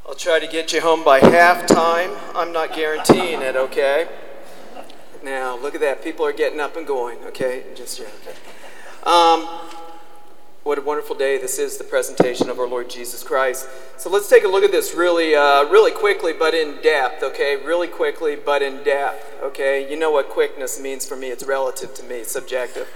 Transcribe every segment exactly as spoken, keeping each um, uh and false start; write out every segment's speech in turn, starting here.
I'll try to get you home by halftime. I'm not guaranteeing it, okay? Now, look at that. People are getting up and going, okay? Just, yeah, okay. Um, what a wonderful day this is, the presentation of our Lord Jesus Christ. So let's take a look at this really, uh, really quickly, but in depth, okay? Really quickly, but in depth, okay? You know what quickness means for me. It's relative to me. It's subjective.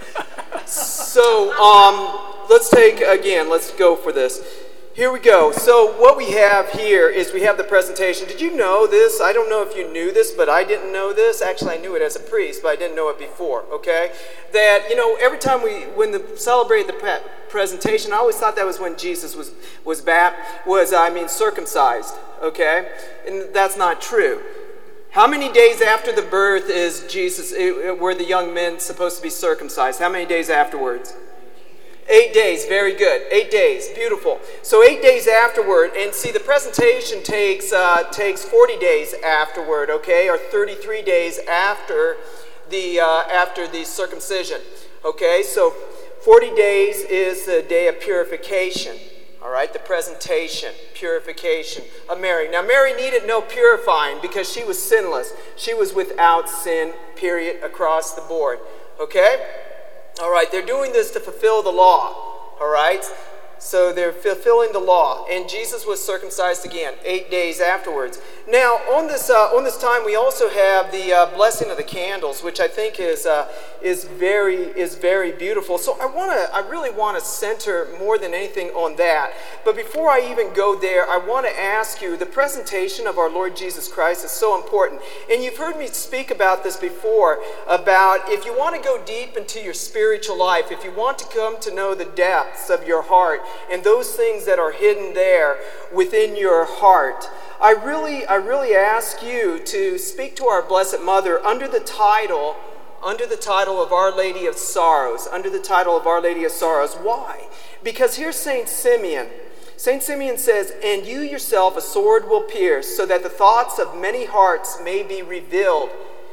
So um, let's take, again, let's go for this. Here we go. So what we have here is we have the presentation. Did you know this? I don't know if you knew this, but I didn't know this. Actually, I knew it as a priest, but I didn't know it before, okay? That, you know, every time we, when the celebrate the pre- presentation, I always thought that was when Jesus was, was bapt, was, I mean, circumcised, okay? And that's not true. How many days after the birth is Jesus, were the young men supposed to be circumcised? How many days afterwards? Eight days, very good. Eight days, beautiful. So eight days afterward, and see the presentation takes uh, takes forty days afterward, okay, or thirty-three days after the uh, after the circumcision, okay. So forty days is the day of purification. All right, the presentation, purification of Mary. Now Mary needed no purifying because she was sinless. She was without sin. Period. Across the board. Okay. All right, they're doing this to fulfill the law, all right? So they're fulfilling the law, and Jesus was circumcised again, eight days afterwards. Now, on this uh, on this time, we also have the uh, blessing of the candles, which I think is uh, is very is very beautiful. So I want to, I really want to center more than anything on that. But before I even go there, I want to ask you: the presentation of our Lord Jesus Christ is so important, and you've heard me speak about this before. About if you want to go deep into your spiritual life, if you want to come to know the depths of your heart and those things that are hidden there within your heart, I really, I really ask you to speak to our Blessed Mother under the title, under the title of Our Lady of Sorrows, under the title of Our Lady of Sorrows. Why? Because here's Saint Simeon. Saint Simeon says, "And you yourself a sword will pierce, so that the thoughts of many hearts may be revealed."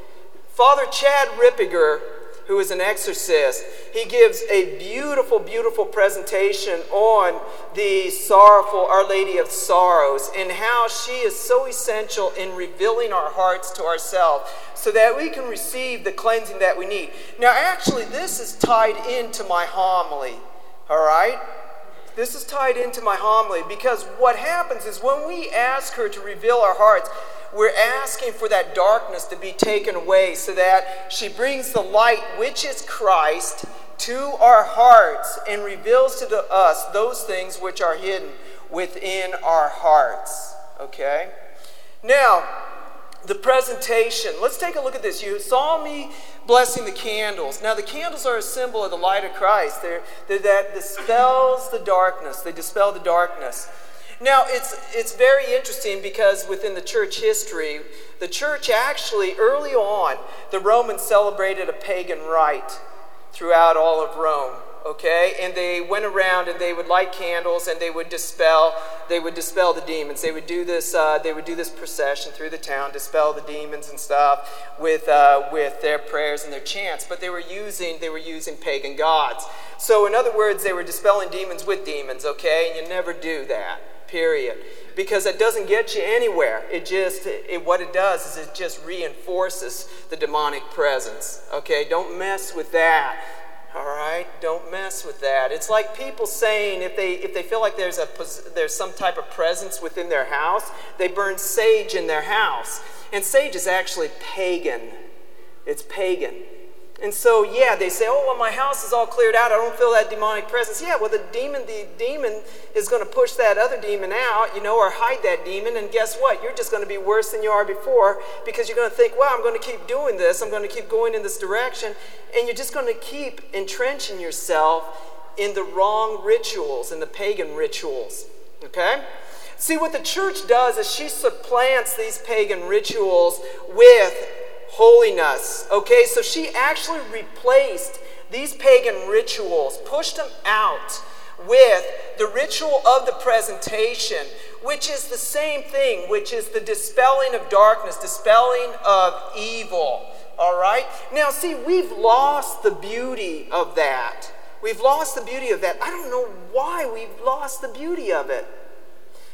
Father Chad Rippiger, who is an exorcist, he gives a beautiful, beautiful presentation on the sorrowful Our Lady of Sorrows and how she is so essential in revealing our hearts to ourselves so that we can receive the cleansing that we need. Now, actually, this is tied into my homily, all right? This is tied into my homily because what happens is when we ask her to reveal our hearts, we're asking for that darkness to be taken away so that she brings the light, which is Christ, to our hearts and reveals to the, us those things which are hidden within our hearts. Okay? Now, the presentation. Let's take a look at this. You saw me blessing the candles. Now, the candles are a symbol of the light of Christ. They're, they're that dispels the darkness. They dispel the darkness. Now, it's it's very interesting because within the church history, the church actually, early on, the Romans celebrated a pagan rite throughout all of Rome, okay? And they went around and they would light candles and they would dispel, they would dispel the demons. They would do this, uh, they would do this procession through the town, dispel the demons and stuff with uh, with their prayers and their chants. But they were using they were using pagan gods. So, in other words, they were dispelling demons with demons, okay? And you never do that. Period. Because it doesn't get you anywhere. It just, it, what it does is it just reinforces the demonic presence. Okay, don't mess with that. All right, don't mess with that. It's like people saying if they if they feel like there's a there's some type of presence within their house, they burn sage in their house. And sage is actually pagan. It's pagan. And so, yeah, they say, "Oh, well, my house is all cleared out. I don't feel that demonic presence." Yeah, well, the demon, the demon is going to push that other demon out, you know, or hide that demon. And guess what? You're just going to be worse than you are before because you're going to think, "Well, I'm going to keep doing this. I'm going to keep going in this direction," and you're just going to keep entrenching yourself in the wrong rituals, in the pagan rituals. Okay? See, what the church does is she supplants these pagan rituals with holiness. Okay, so she actually replaced these pagan rituals, pushed them out with the ritual of the presentation, which is the same thing, which is the dispelling of darkness, dispelling of evil. All right? Now, see, we've lost the beauty of that. We've lost the beauty of that. I don't know why we've lost the beauty of it.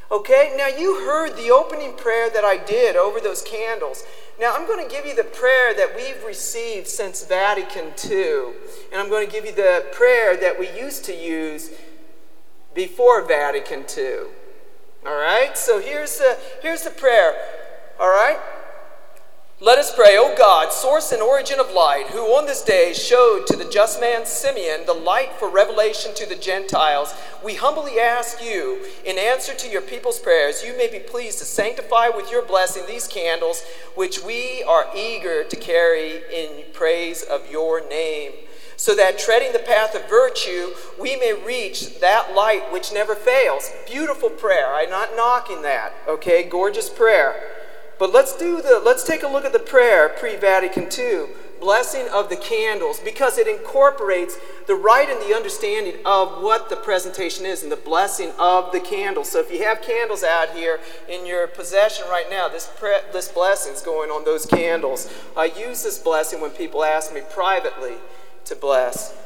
Okay, now you heard the opening prayer that I did over those candles. Now I'm going to give you the prayer that we've received since Vatican Two. And I'm going to give you the prayer that we used to use before Vatican Two. All right, so here's the, here's the prayer. All right. Let us pray, O God, source and origin of light, who on this day showed to the just man Simeon the light for revelation to the Gentiles. We humbly ask you, in answer to your people's prayers, you may be pleased to sanctify with your blessing these candles, which we are eager to carry in praise of your name, so that treading the path of virtue, we may reach that light which never fails. Beautiful prayer. I'm not knocking that. Okay, gorgeous prayer. But let's do the let's take a look at the prayer pre-Vatican Two, blessing of the candles, because it incorporates the right and the understanding of what the presentation is and the blessing of the candles. So if you have candles out here in your possession right now, this pre, this blessing is going on those candles. I use this blessing when people ask me privately to bless.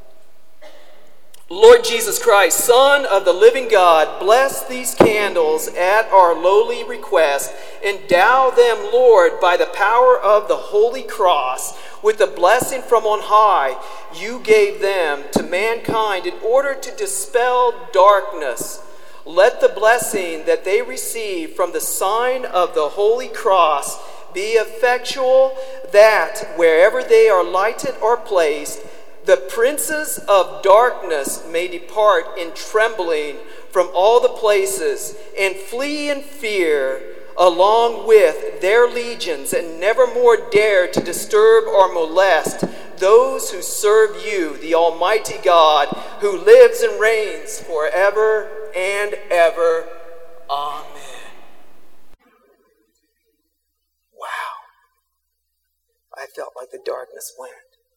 Lord Jesus Christ, Son of the living God, bless these candles at our lowly request. Endow them, Lord, by the power of the Holy Cross, with the blessing from on high you gave them to mankind in order to dispel darkness. Let the blessing that they receive from the sign of the Holy Cross be effectual, that wherever they are lighted or placed, the princes of darkness may depart in trembling from all the places and flee in fear along with their legions, and never more dare to disturb or molest those who serve you, the Almighty God, who lives and reigns forever and ever. Amen. Wow. I felt like the darkness went.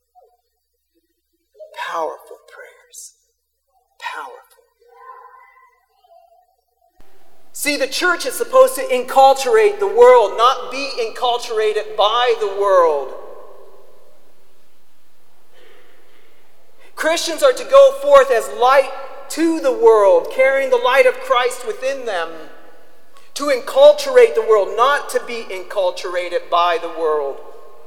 Powerful prayers. Powerful. See, the church is supposed to enculturate the world, not be enculturated by the world. Christians are to go forth as light to the world, carrying the light of Christ within them, to enculturate the world, not to be enculturated by the world.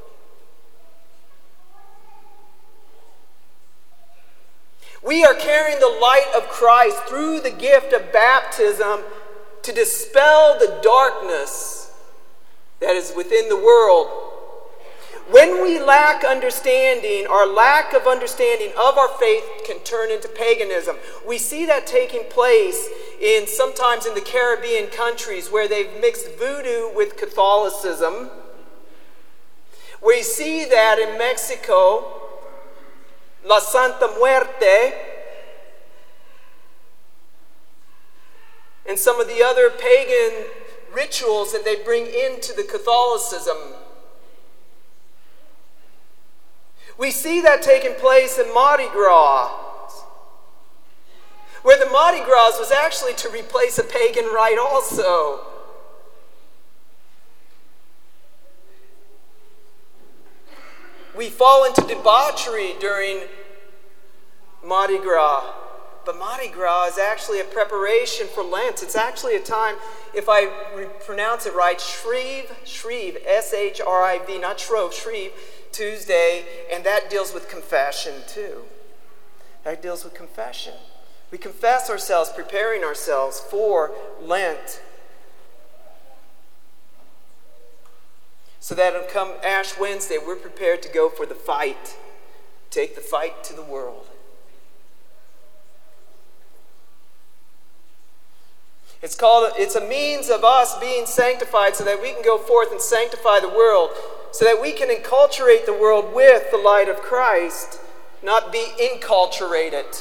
We are carrying the light of Christ through the gift of baptism to dispel the darkness that is within the world. When we lack understanding, our lack of understanding of our faith can turn into paganism. We see that taking place in sometimes in the Caribbean countries where they've mixed voodoo with Catholicism. We see that in Mexico, La Santa Muerte, and some of the other pagan rituals that they bring into the Catholicism. We see that taking place in Mardi Gras, where the Mardi Gras was actually to replace a pagan rite also. We fall into debauchery during Mardi Gras. But Mardi Gras is actually a preparation for Lent. It's actually a time, if I re- pronounce it right, Shriv, Shriv, S H R I V, not Shrove, Shriv, Tuesday, and that deals with confession too. That deals with confession. We confess ourselves, preparing ourselves for Lent. So that on come Ash Wednesday, we're prepared to go for the fight. Take the fight to the world. It's called, it's a means of us being sanctified so that we can go forth and sanctify the world, so that we can enculturate the world with the light of Christ, not be enculturated.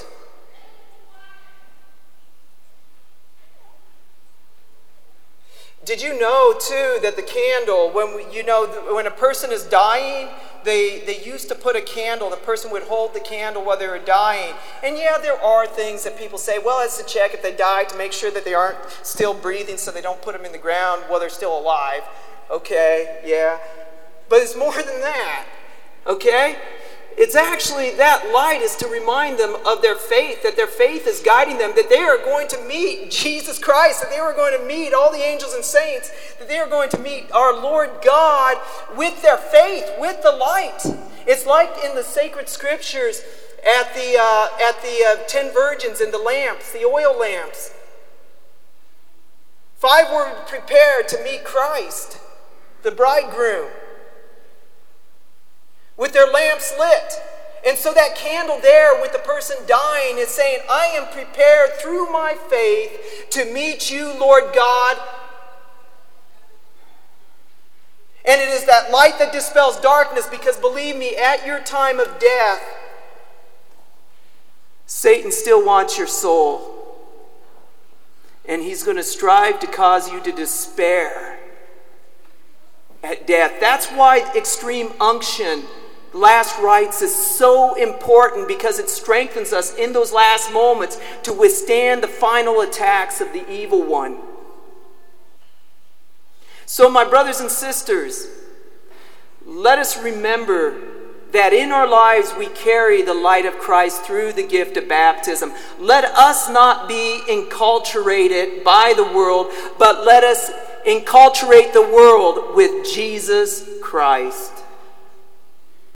Did you know, too, that the candle, when we, you know, when a person is dying, they, they used to put a candle, the person would hold the candle while they were dying. And yeah, there are things that people say, well, it's to check if they die, to make sure that they aren't still breathing so they don't put them in the ground while they're still alive. Okay, yeah. But it's more than that, okay? It's actually, that light is to remind them of their faith, that their faith is guiding them, that they are going to meet Jesus Christ, that they are going to meet all the angels and saints, that they are going to meet our Lord God with their faith, with the light. It's like in the sacred scriptures at the, uh, at the uh, ten virgins and the lamps, the oil lamps. Five were prepared to meet Christ, the bridegroom, with their lamps lit. And so that candle there with the person dying is saying, I am prepared through my faith to meet you, Lord God. And it is that light that dispels darkness, because believe me, at your time of death, Satan still wants your soul. And he's going to strive to cause you to despair at death. That's why extreme unction, last rites, is so important, because it strengthens us in those last moments to withstand the final attacks of the evil one. So, my brothers and sisters, let us remember that in our lives we carry the light of Christ through the gift of baptism. Let us not be enculturated by the world, but let us enculturate the world with Jesus Christ.